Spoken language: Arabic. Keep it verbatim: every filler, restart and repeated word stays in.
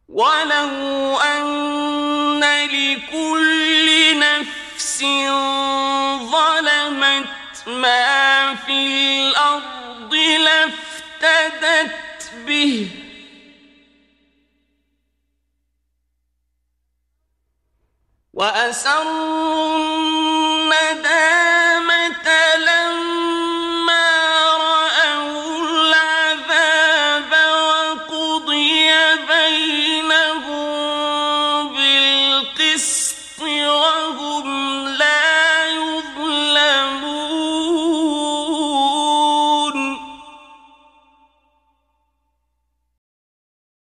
ولو أن لكل نفس ظلمت ما في الأرض لافتدت به وأسروا الندامة لما رأوا العذاب وقضي بينهم بالقسط